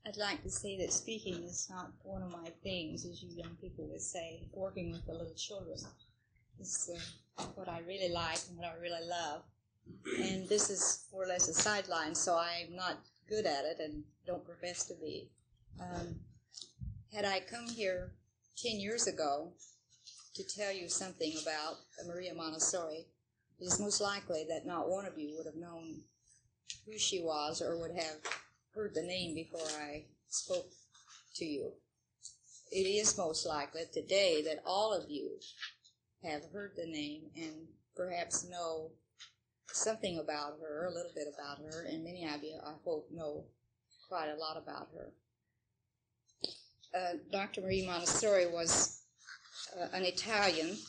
I'd like to say that speaking is not one of my things, as you young people would say. Working with the little children is what I really like and what I really love. And this is more or less a sideline, so I'm not good at it and don't profess to be. Had I come here 10 years ago to tell you something about Maria Montessori, it is most likely that not one of you would have known who she was or would have heard the name before I spoke to you. It is most likely today that all of you have heard the name and perhaps know something about her, a little bit about her, and many of you, I hope, know quite a lot about her. Dr. Maria Montessori was an Italian.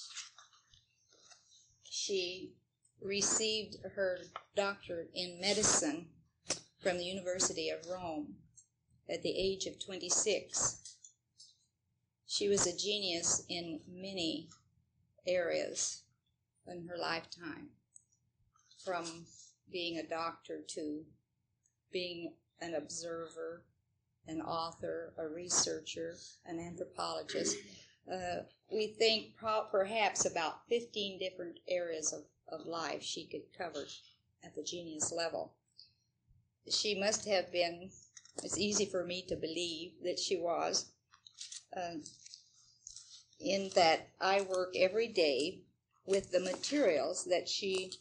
She received her doctorate in medicine from the University of Rome at the age of 26. She was a genius in many areas in her lifetime, from being a doctor to being an observer, an author, a researcher, an anthropologist. We think perhaps about 15 different areas of life she could cover at the genius level. She must have been, it's easy for me to believe that she was, in that I work every day with the materials that she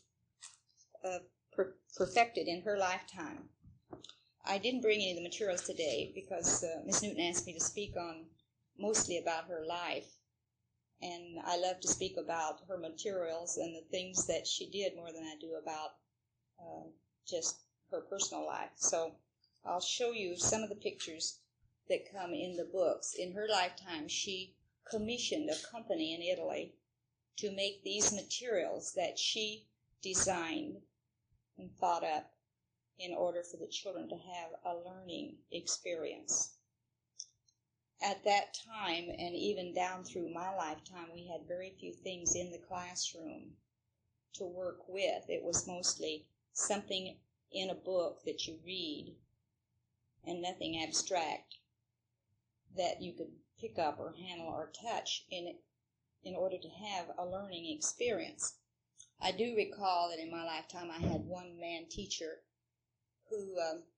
perfected in her lifetime. I didn't bring any of the materials today because Miss Newton asked me to speak on mostly about her life, and I love to speak about her materials and the things that she did more than I do about just her personal life. So I'll show you some of the pictures that come in the books. In her lifetime, she commissioned a company in Italy to make these materials that she designed and thought up in order for the children to have a learning experience. At that time, and even down through my lifetime, we had very few things in the classroom to work with. It was mostly something in a book that you read and nothing abstract that you could pick up or handle or touch in order to have a learning experience. I do recall that in my lifetime I had one man teacher who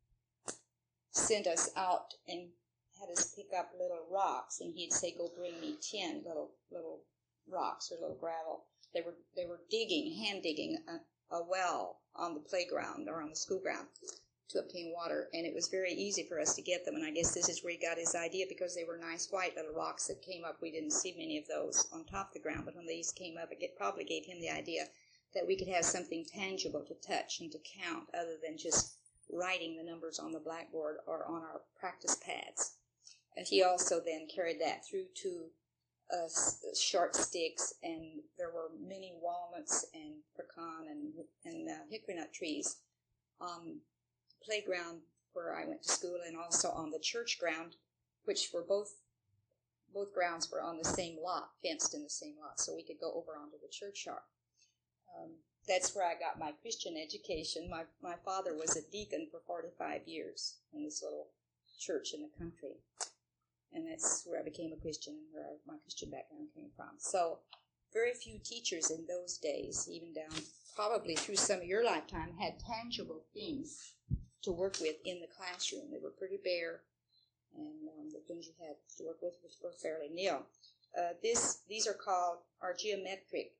sent us out and had us pick up little rocks, and he'd say, "Go bring me 10 little rocks or little gravel." They were hand digging a well on the playground or on the school ground to obtain water, and it was very easy for us to get them. And I guess this is where he got his idea, because they were nice white little rocks that came up. We didn't see many of those on top of the ground, but when these came up, it probably gave him the idea that we could have something tangible to touch and to count other than just writing the numbers on the blackboard or on our practice pads. And he also then carried that through to short sticks, and there were many walnuts and pecan and hickory nut trees on the playground where I went to school, and also on the church ground, which were both grounds were on the same lot, fenced in the same lot, so we could go over onto the churchyard. That's where I got my Christian education. My father was a deacon for 45 years in this little church in the country. And that's where I became a Christian and where my Christian background came from. So very few teachers in those days, even down probably through some of your lifetime, had tangible things to work with in the classroom. They were pretty bare, and the things you had to work with were fairly nil. These are called our geometric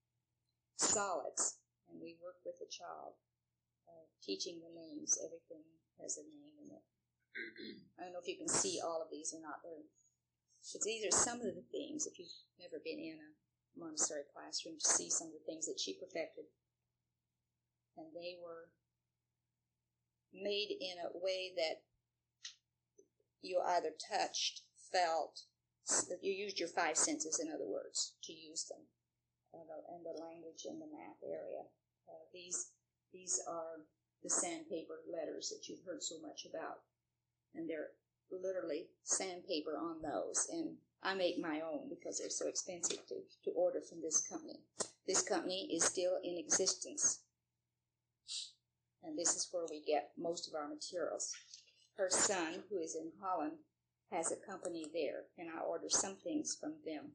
solids, and we work with the child, teaching the names. Everything has a name in it. I don't know if you can see all of these or not. But these are some of the things, if you've never been in a Montessori classroom, to see some of the things that she perfected. And they were made in a way that you either touched, felt, you used your 5 senses, in other words, to use them, and the language and the math area. These are the sandpaper letters that you've heard so much about. And they're literally sandpaper on those. And I make my own because they're so expensive to order from this company. This company is still in existence. And this is where we get most of our materials. her son, who is in Holland, has a company there, and I order some things from them.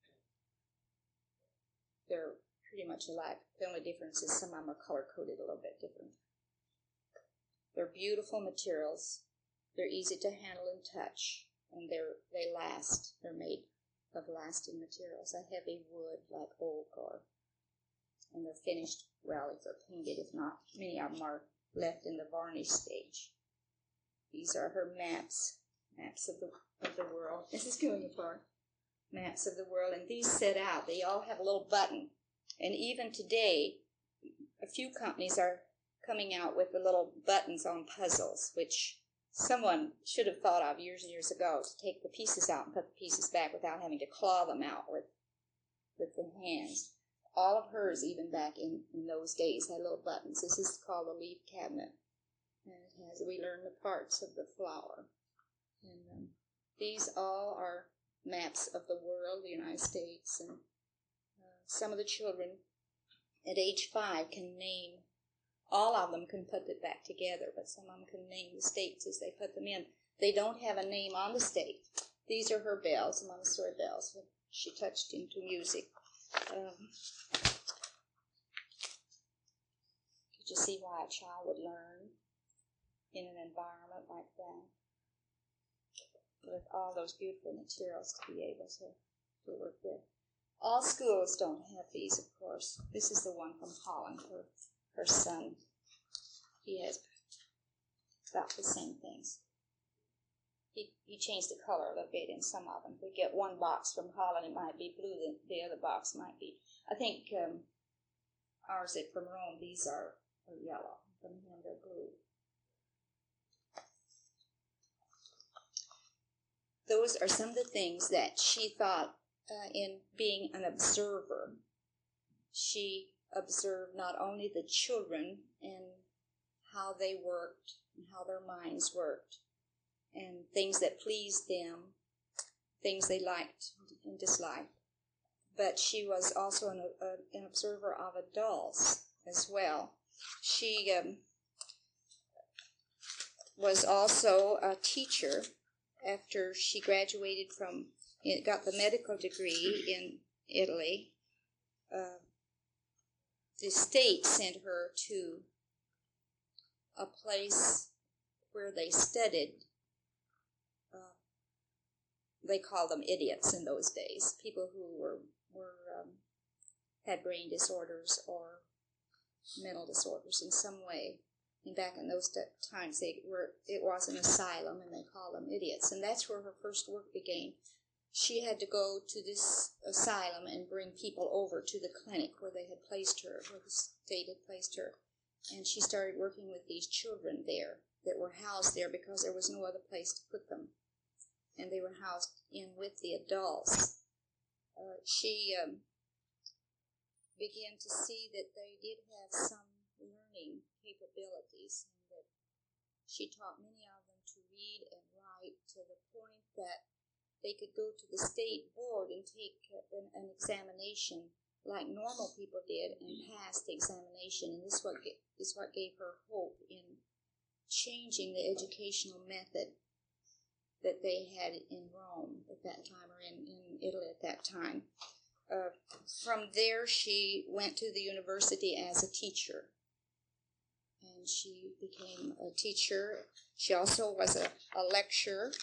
They're pretty much alike. The only difference is some of them are color-coded a little bit different. They're beautiful materials. They're easy to handle and touch, and they last. They're made of lasting materials, a heavy wood like oak, and they're finished well if they're painted. If not, many of them are left in the varnish stage. These are her maps of the world. This is going apart. Maps of the world, and these set out. They all have a little button, and even today, a few companies are coming out with the little buttons on puzzles, which someone should have thought of years and years ago, to take the pieces out and put the pieces back without having to claw them out with the hands. All of hers, even back in those days, had little buttons. This is called a leaf cabinet, and it has, we learn the parts of the flower. And these all are maps of the world, the United States, and some of the children at age 5 can name. All of them can put it back together, but some of them can name the states as they put them in. They don't have a name on the state. These are her bells, Montessori bells, that she touched into music. Could you see why a child would learn in an environment like that? With all those beautiful materials to be able to work with. All schools don't have these, of course. This is the one from Holland, her son. He has about the same things. He changed the color a little bit in some of them. If we get one box from Holland, it might be blue, the other box might be. I think ours from Rome, these are yellow. From him, they're blue. Those are some of the things that she thought in being an observer. She observed not only the children and how they worked and how their minds worked and things that pleased them, things they liked and disliked, but she was also an observer of adults as well. She was also a teacher after she graduated got the medical degree in Italy. The state sent her to a place where they studied. They called them idiots in those days, people who had brain disorders or mental disorders in some way. And back in those times, it was an asylum, and they called them idiots. And that's where her first work began. She had to go to this asylum and bring people over to the clinic where they had placed her, where the state had placed her. And she started working with these children there that were housed there because there was no other place to put them. And they were housed in with the adults. She began to see that they did have some learning capabilities, and that she taught many of them to read and write to the point that they could go to the state board and take an examination like normal people did and pass the examination. And this is what gave her hope in changing the educational method that they had in Rome at that time, or in Italy at that time. From there, she went to the university as a teacher. And she became a teacher. She also was a lecturer.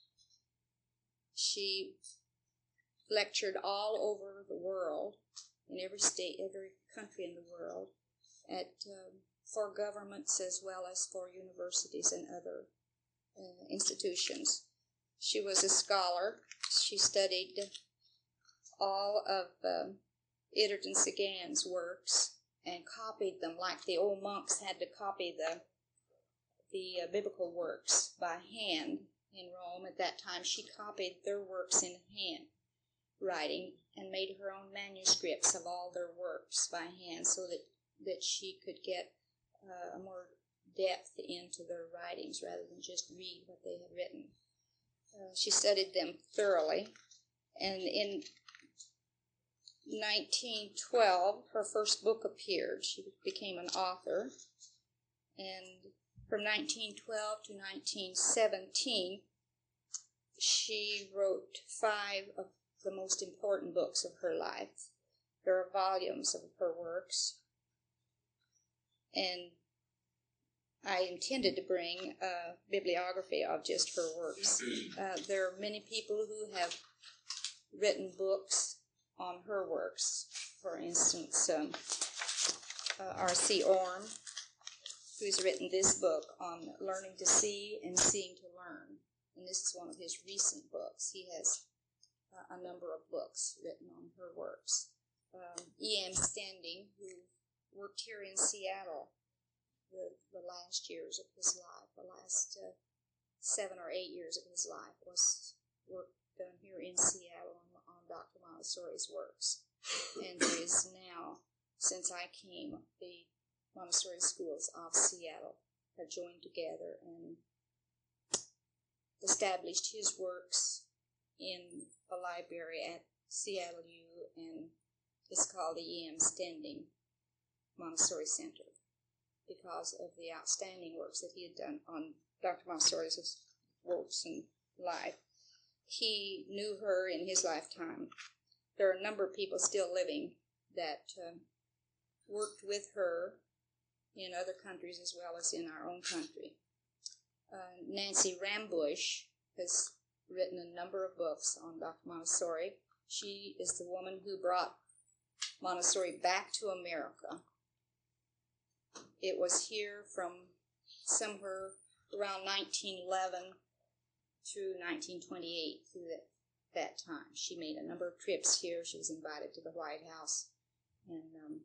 She lectured all over the world, in every state, every country in the world, for governments as well as for universities and other institutions. She was a scholar. She studied all of Edardon Sagan's works and copied them like the old monks had to copy the biblical works by hand in Rome at that time. She copied their works in hand writing and made her own manuscripts of all their works by hand so that she could get a more depth into their writings rather than just read what they had written. She studied them thoroughly, and in 1912, her first book appeared. She became an author, and From 1912 to 1917, she wrote 5 of the most important books of her life. There are volumes of her works, and I intended to bring a bibliography of just her works. There are many people who have written books on her works. For instance, R.C. Orme, who's written this book on learning to see and seeing to learn. And this is one of his recent books. He has a number of books written on her works. E.M. Standing, who worked here in Seattle the last years of his life, the last 7 or 8 years of his life, was work done here in Seattle on Dr. Montessori's works. And there is now, since I came, the Montessori schools of Seattle have joined together and established his works in a library at Seattle U, and it's called the E.M. Standing Montessori Center because of the outstanding works that he had done on Dr. Montessori's works and life. He knew her in his lifetime. There are a number of people still living that worked with her in other countries as well as in our own country. Nancy Rambush has written a number of books on Dr. Montessori. She is the woman who brought Montessori back to America. It was here from somewhere around 1911 through 1928, through that time. She made a number of trips here. She was invited to the White House, and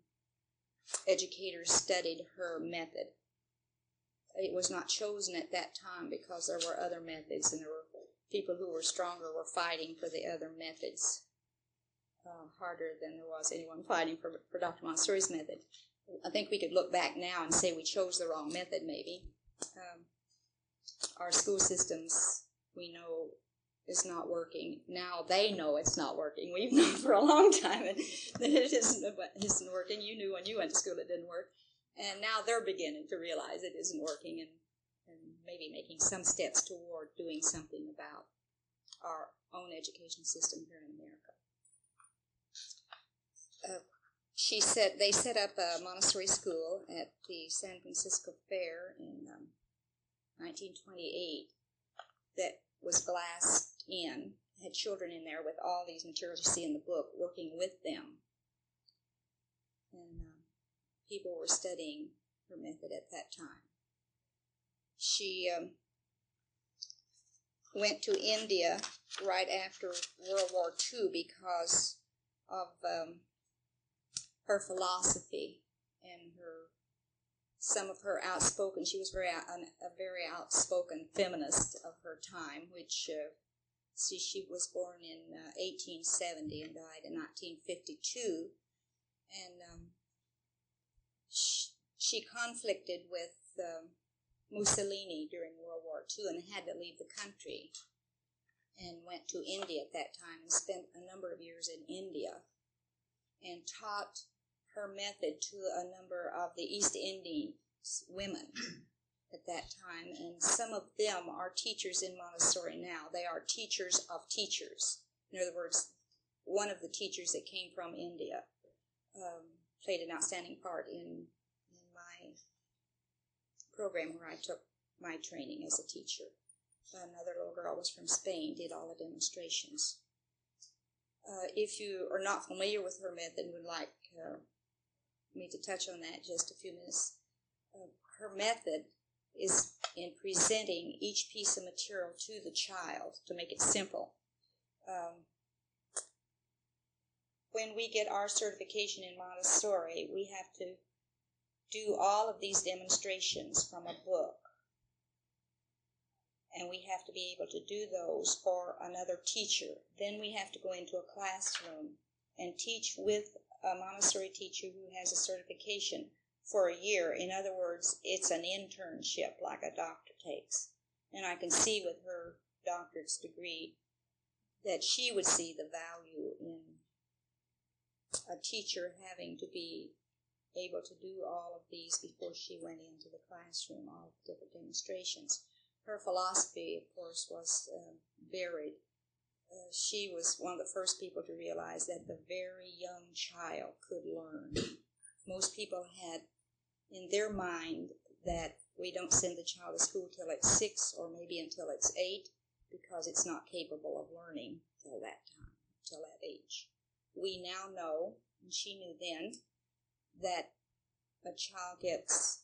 educators studied her method. It was not chosen at that time because there were other methods, and there were people who were stronger were fighting for the other methods harder than there was anyone fighting for Dr. Montessori's method. I think we could look back now and say we chose the wrong method, maybe. Our school systems, we know, is not working. Now they know it's not working. We've known for a long time that it isn't working. You knew when you went to school it didn't work. And now they're beginning to realize it isn't working and maybe making some steps toward doing something about our own education system here in America. They set up a Montessori school at the San Francisco Fair in 1928 that was glassed in, had children in there with all these materials you see in the book, working with them. And people were studying her method at that time. She went to India right after World War II because of her philosophy and some of her outspoken. She was a very outspoken feminist of her time, which she was born in 1870 and died in 1952, and she conflicted with Mussolini during World War II and had to leave the country and went to India at that time and spent a number of years in India and taught her method to a number of the East Indian women at that time, and some of them are teachers in Montessori now. They are teachers of teachers. In other words, one of the teachers that came from India played an outstanding part in my program where I took my training as a teacher. Another little girl was from Spain, did all the demonstrations. If you are not familiar with her method and would like me to touch on that just a few minutes, her method is in presenting each piece of material to the child to make it simple. When we get our certification in Montessori, we have to do all of these demonstrations from a book. And we have to be able to do those for another teacher. Then we have to go into a classroom and teach with a Montessori teacher who has a certification for a year. In other words, it's an internship like a doctor takes. And I can see with her doctorate's degree that she would see the value in a teacher having to be able to do all of these before she went into the classroom, all of the different demonstrations. Her philosophy, of course, was varied. She was one of the first people to realize that the very young child could learn. Most people had in their mind that we don't send the child to school till it's 6 or maybe until it's 8 because it's not capable of learning till that time, till that age. We now know, and she knew then, that a child gets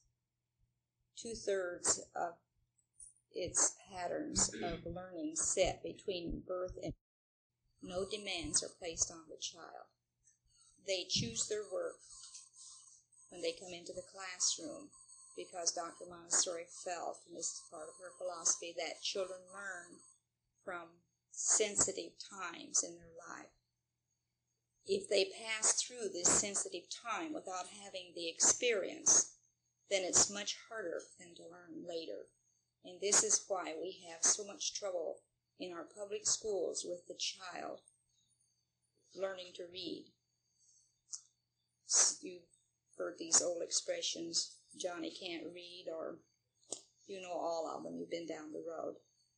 2/3 of its patterns of learning set between birth and no demands are placed on the child. They choose their work when they come into the classroom because Dr. Montessori felt, and this is part of her philosophy, that children learn from sensitive times in their life. If they pass through this sensitive time without having the experience, then it's much harder for them to learn later. And this is why we have so much trouble in our public schools with the child learning to read. You've heard these old expressions, Johnny can't read, or you know all of them, you've been down the road.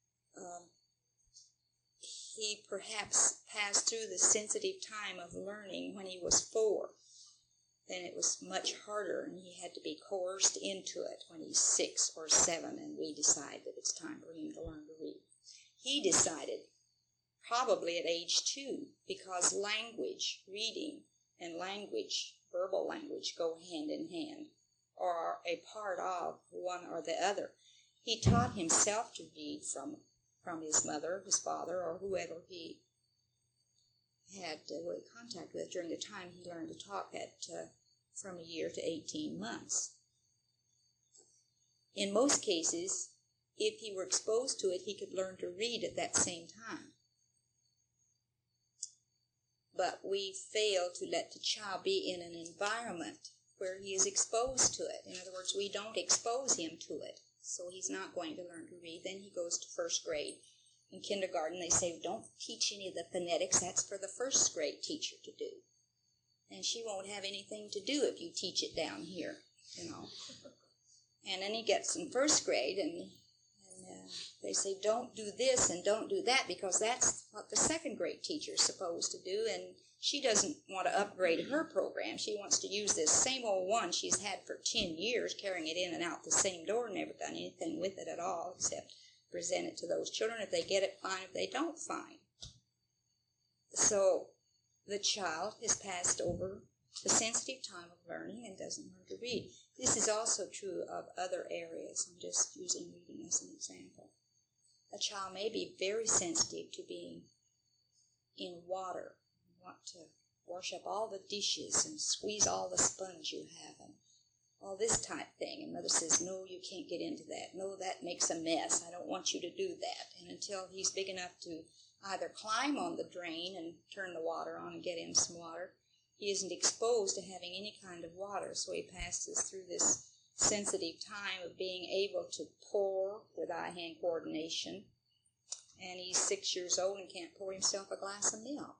He perhaps passed through the sensitive time of learning when he was 4. Then it was much harder, and he had to be coerced into it when he's 6 or 7, and we decide that it's time for him to learn to read. He decided probably at age 2, because language, reading, and language, verbal language, go hand in hand, or are a part of one or the other. He taught himself to read from his mother, his father, or whoever he had contact with during the time he learned to talk at from a year to 18 months. In most cases, if he were exposed to it, he could learn to read at that same time. But we fail to let the child be in an environment where he is exposed to it. In other words, we don't expose him to it, so he's not going to learn to read. Then he goes to first grade. In kindergarten, they say, don't teach any of the phonetics. That's for the first grade teacher to do. And she won't have anything to do if you teach it down here, you know. And then he gets in first grade, and they say, don't do this and don't do that, because that's what the second grade teacher's supposed to do. And she doesn't want to upgrade her program. She wants to use this same old one she's had for 10 years, carrying it in and out the same door, never done anything with it at all, except present it to those children. If they get it, fine. If they don't, fine. So the child has passed over the sensitive time of learning and doesn't learn to read. This is also true of other areas. I'm just using reading as an example. A child may be very sensitive to being in water. You want to wash up all the dishes and squeeze all the sponge you have and all this type thing. And mother says, no, you can't get into that. No, that makes a mess. I don't want you to do that. And until he's big enough to either climb on the drain and turn the water on and get him some water, he isn't exposed to having any kind of water. So he passes through this sensitive time of being able to pour with eye-hand coordination. And he's 6 years old and can't pour himself a glass of milk.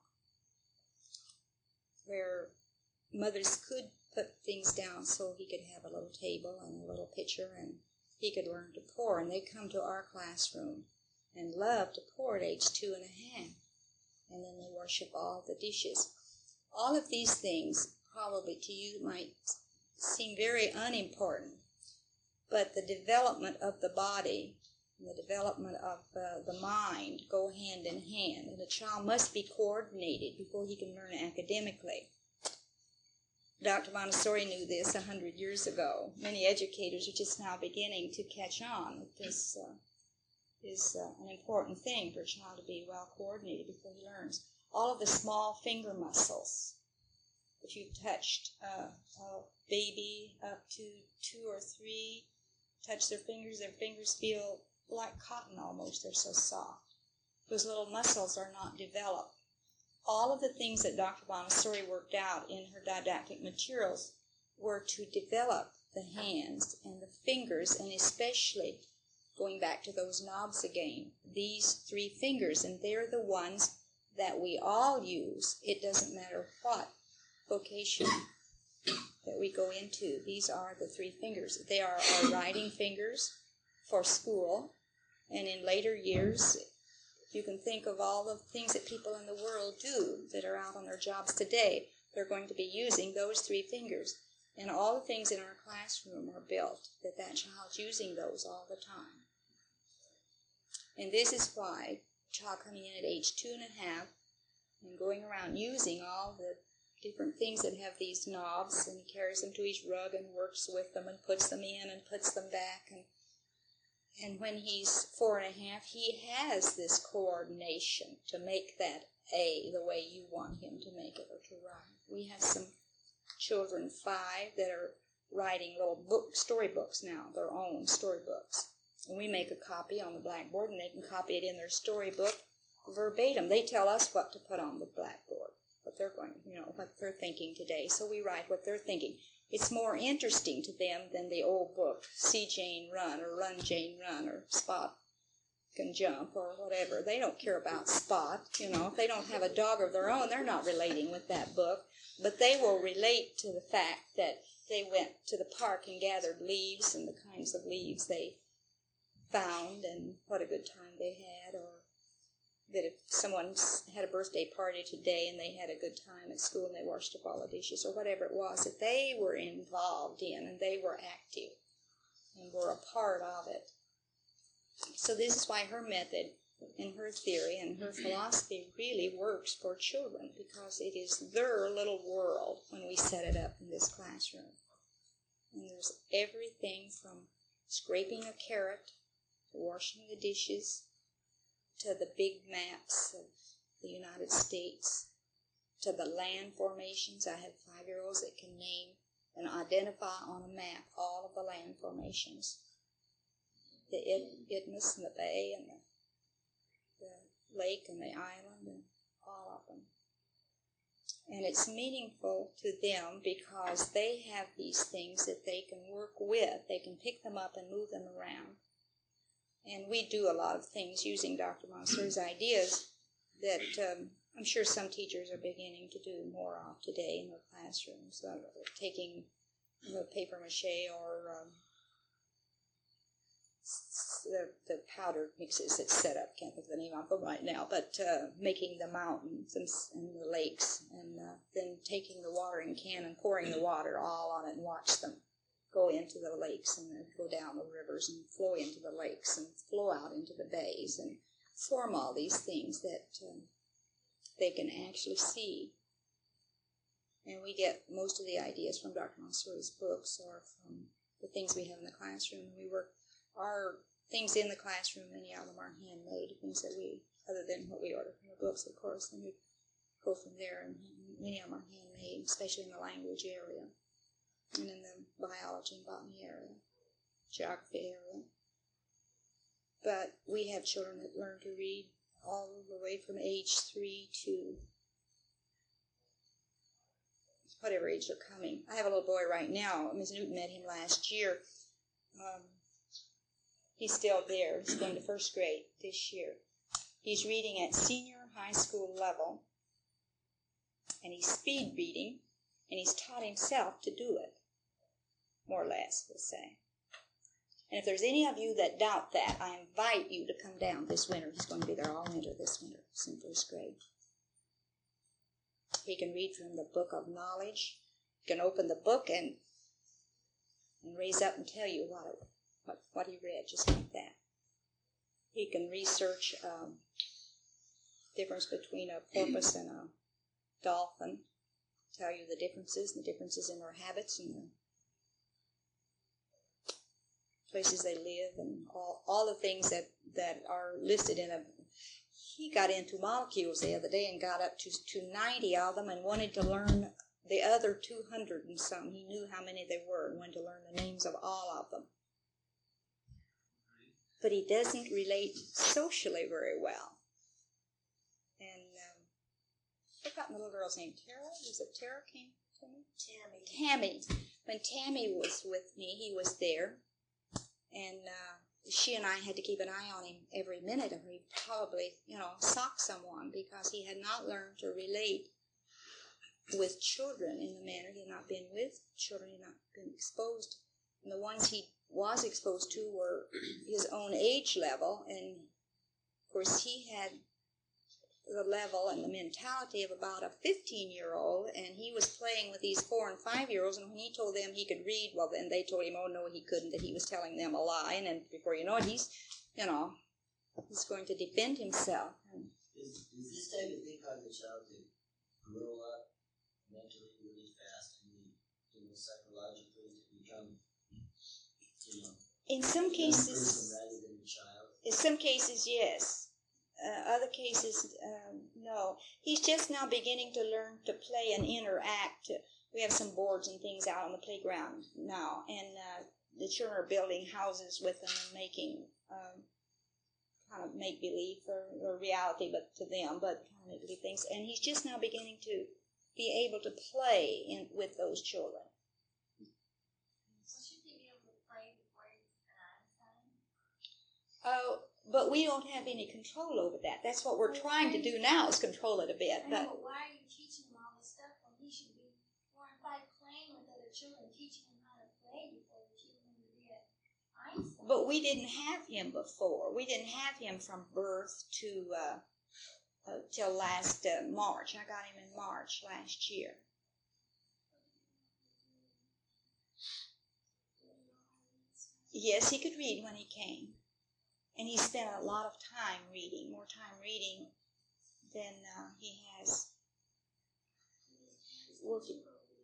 Where mothers could put things down so he could have a little table and a little pitcher and he could learn to pour. And they come to our classroom and love to pour at age 2.5. And then they worship all the dishes. All of these things probably to you might seem very unimportant, but the development of the body and the development of the mind go hand in hand, and the child must be coordinated before he can learn academically. Dr. Montessori knew this 100 years ago. Many educators are just now beginning to catch on. This is an important thing for a child to be well coordinated before he learns. All of the small finger muscles. If you've touched a baby up to 2 or 3, touch their fingers feel like cotton almost. They're so soft. Those little muscles are not developed. All of the things that Dr. Montessori worked out in her didactic materials were to develop the hands and the fingers, and especially, going back to those knobs again, these 3 fingers, and they're the ones that we all use. It doesn't matter what vocation that we go into. These are the three fingers. They are our writing fingers for school, and in later years, you can think of all the things that people in the world do that are out on their jobs today. They're going to be using those three fingers. And all the things in our classroom are built that child's using those all the time. And this is why a child coming in at age 2.5 and going around using all the different things that have these knobs, and he carries them to each rug and works with them and puts them in and puts them back. And when he's 4.5, he has this coordination to make that A the way you want him to make it or to write. We have some children 5 that are writing little storybooks now, their own storybooks. And we make a copy on the blackboard, and they can copy it in their storybook verbatim. They tell us what to put on the blackboard, what they're going, what they're thinking today. So we write what they're thinking. It's more interesting to them than the old book, See Jane Run, or Run Jane Run, or Spot Can Jump, or whatever. They don't care about Spot. If they don't have a dog of their own, they're not relating with that book. But they will relate to the fact that they went to the park and gathered leaves and the kinds of leaves they found and what a good time they had, or that if someone had a birthday party today and they had a good time at school and they washed up all the dishes or whatever it was that they were involved in and they were active and were a part of it. So this is why her method and her theory and her philosophy really works for children, because it is their little world when we set it up in this classroom. And there's everything from scraping a carrot to washing the dishes to the big maps of the United States, to the land formations. I have 5-year-olds that can name and identify on a map all of the land formations. The isthmus and the bay and the lake and the island and all of them. And it's meaningful to them because they have these things that they can work with. They can pick them up and move them around. And we do a lot of things using Dr. Montessori's ideas that I'm sure some teachers are beginning to do more of today in their classrooms, taking paper mache or the powder mixes that's set up. Can't think of the name of them right now, but making the mountains and the lakes, and then taking the watering can and pouring the water all on it and watch them go into the lakes and then go down the rivers and flow into the lakes and flow out into the bays and form all these things that they can actually see. And we get most of the ideas from Dr. Montessori's books or from the things we have in the classroom. We work our things in the classroom, many of them are handmade, things that we, other than what we order from the books, of course, and we go from there, and many of them are handmade, especially in the language area, and in the biology and botany area, geography area. But we have children that learn to read all the way from age 3 to whatever age they're coming. I have a little boy right now. Ms. Newton met him last year. He's still there. He's going to first grade this year. He's reading at senior high school level, and he's speed reading, and he's taught himself to do it, more or less, we'll say. And if there's any of you that doubt that, I invite you to come down this winter. He's going to be there all winter this winter. He's in first grade. He can read from the book of knowledge. He can open the book and raise up and tell you what he read, just like that. He can research difference between a porpoise and a dolphin, tell you the differences in their habits and the places they live, and all the things that are listed in a... He got into molecules the other day and got up to 90 of them and wanted to learn the other 200 and some. He knew how many they were and wanted to learn the names of all of them. But he doesn't relate socially very well. And I've forgotten the little girl's name. Tara? Was it Tara came to me? Tammy. When Tammy was with me, he was there. And she and I had to keep an eye on him every minute, or he'd probably, sock someone, because he had not learned to relate with children in the manner. He had not been with children. He had not been exposed. And the ones he was exposed to were his own age level. And, of course, he had the level and the mentality of about a 15-year-old, and he was playing with these 4- and 5-year-olds, and when he told them he could read, well, then they told him, oh, no, he couldn't, that he was telling them a lie, and then before you know it, he's going to defend himself. Is this time to think on the child to grow up mentally really fast and psychologically to become, in some cases, person rather than a child? In some cases, yes. Other cases, no. He's just now beginning to learn to play and interact. We have some boards and things out on the playground now, and the children are building houses with them and making kind of make-believe or reality, but to them, but kind of make-believe things. And he's just now beginning to be able to play with those children. Should he be able to play before he's an Oh, but we don't have any control over that. That's what we're trying to do now, is control it a bit. I know, but why are you teaching him all this stuff when he should be 4 and 5 playing with other children, teaching him how to play before you're teaching him to be at Einstein? But we didn't have him before. We didn't have him from birth to till last March. I got him in March last year. Yes, he could read when he came. And he spent a lot of time reading, more time reading than he has working.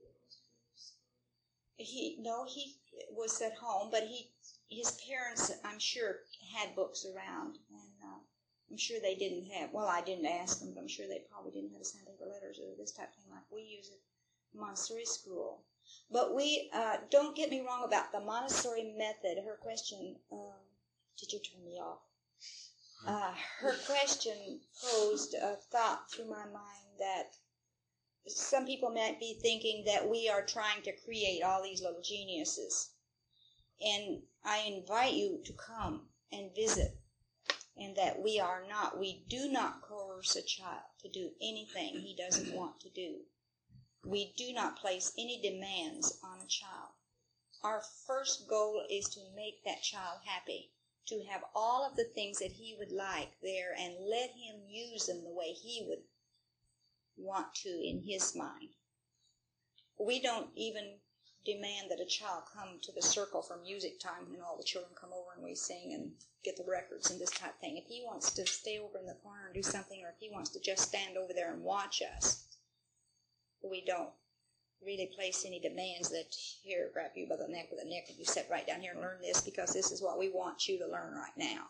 He was at home, but his parents, I'm sure, had books around, and I'm sure they didn't have. Well, I didn't ask them, but I'm sure they probably didn't have sandpaper letters or this type of thing like we use at Montessori school. But we don't get me wrong about the Montessori method. Her question. Did you turn me off? Her question posed a thought through my mind that some people might be thinking that we are trying to create all these little geniuses. And I invite you to come and visit, and that we are not. We do not coerce a child to do anything he doesn't want to do. We do not place any demands on a child. Our first goal is to make that child happy, to have all of the things that he would like there and let him use them the way he would want to in his mind. We don't even demand that a child come to the circle for music time and all the children come over and we sing and get the records and this type of thing. If he wants to stay over in the corner and do something, or if he wants to just stand over there and watch us, we don't really place any demands that, here, grab you by the neck with a neck and you sit right down here and learn this because this is what we want you to learn right now.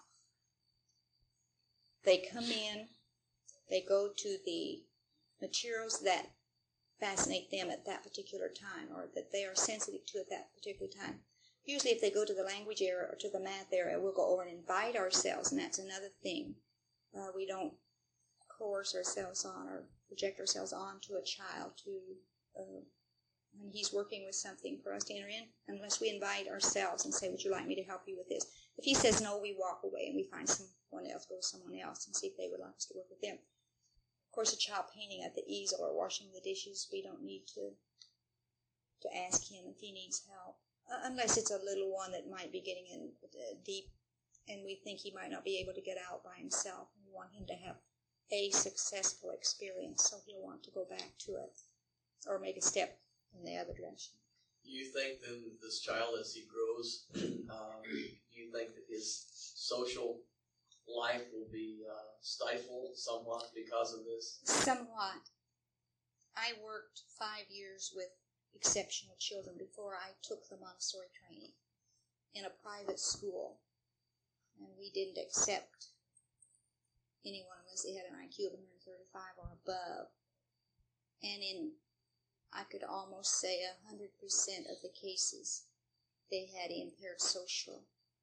They come in, they go to the materials that fascinate them at that particular time, or that they are sensitive to at that particular time. Usually if they go to the language area or to the math area, we'll go over and invite ourselves, and that's another thing. We don't coerce ourselves on or project ourselves onto a child to when he's working with something for us to enter in, unless we invite ourselves and say, would you like me to help you with this? If he says no, we walk away and we find someone else, go with someone else and see if they would like us to work with them. Of course, a child painting at the easel or washing the dishes, we don't need to ask him if he needs help, unless it's a little one that might be getting in deep and we think he might not be able to get out by himself. We want him to have a successful experience, so he'll want to go back to it or make a step in the other direction. Do you think then this child, as he grows, do you think that his social life will be stifled somewhat because of this? Somewhat. I worked 5 years with exceptional children before I took the Montessori training in a private school, and we didn't accept anyone unless they had an IQ of 135 or above. And I could almost say 100% of the cases, they had impaired social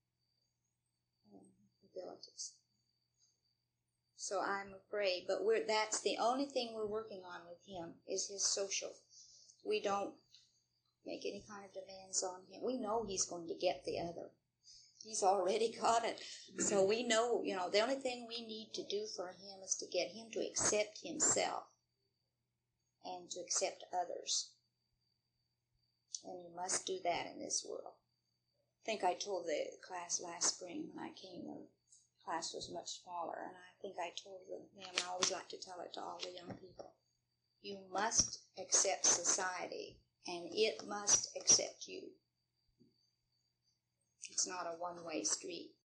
abilities. So I'm afraid, but that's the only thing we're working on with him is his social. We don't make any kind of demands on him. We know he's going to get the other. He's already got it. So we know, the only thing we need to do for him is to get him to accept himself and to accept others. And you must do that in this world. I think I told the class last spring when I came, the class was much smaller, and I think I told them, I always like to tell it to all the young people, you must accept society, and it must accept you. It's not a one-way street.